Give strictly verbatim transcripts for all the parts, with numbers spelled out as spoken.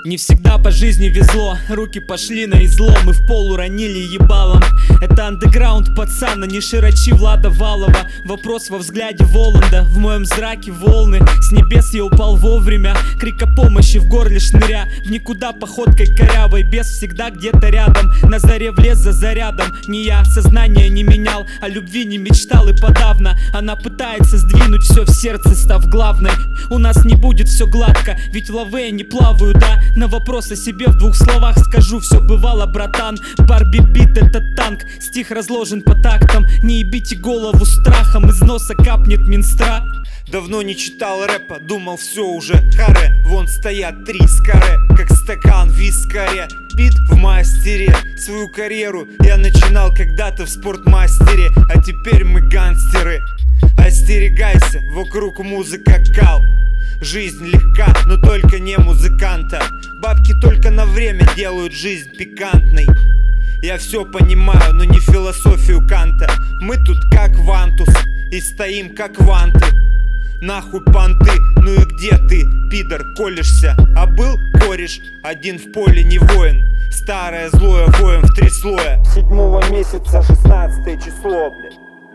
Не всегда по жизни везло, руки пошли на излом и в пол уронили ебалом. Это андеграунд пацана, не широчи Влада Валова. Вопрос во взгляде Воланда, в моем зраке волны. С небес я упал вовремя, крик о помощи в горле шныря. В никуда походкой корявой, бес всегда где-то рядом. На заре в лес за зарядом, не я сознание не менял, о любви не мечтал и подавно. Она пытается сдвинуть все в сердце, став главной. У нас не будет все гладко, ведь в лаве не плаваю, да. На вопрос о себе в двух словах скажу: все бывало, братан. Барби бит — это танк, стих разложен по тактам. Не ебите голову страхом, из носа капнет Минстра. Давно не читал рэпа, думал все уже харе. Вон стоят три скаре, как стакан в вискаре. Пит в мастере, свою карьеру я начинал когда-то в спортмастере. А теперь мы гангстеры. Остерегайся, вокруг музыка кал. Жизнь легка, но только не музыканта. Бабки только на время делают жизнь пикантной. Я все понимаю, но не философию Канта. Мы тут как вантус и стоим как ванты. Нахуй понты, ну и где ты, пидор, колешься? А был кореш, один в поле не воин. Старое злое воем в три слоя. Седьмого месяца, шестнадцатое число, блядь.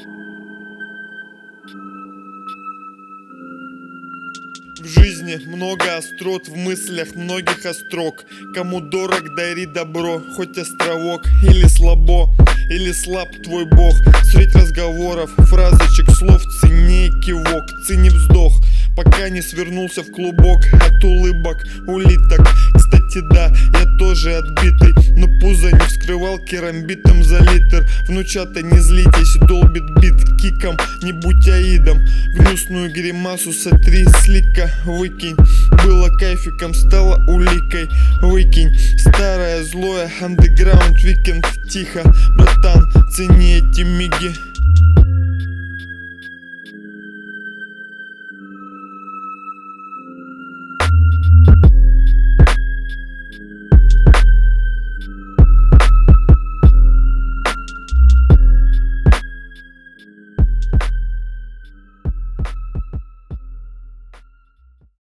В жизни много острот, в мыслях многих острог. Кому дорог, дари добро, хоть островок. Или слабо, или слаб твой бог. Средь разговоров, фразочек, слов цени кивок, цени вздох, пока не свернулся в клубок от улыбок улиток. Кстати, да, я тоже отбитый, но пузо не вскрывал керамбитом за литр. Внучата, не злитесь, долбит бит киком, не будь аидом. Гнусную гримасу сотри слика, выкинь. Было кайфиком, стало уликой, выкинь. Старое злое, андеграунд, викенд, тихо. Братан, цени эти миги.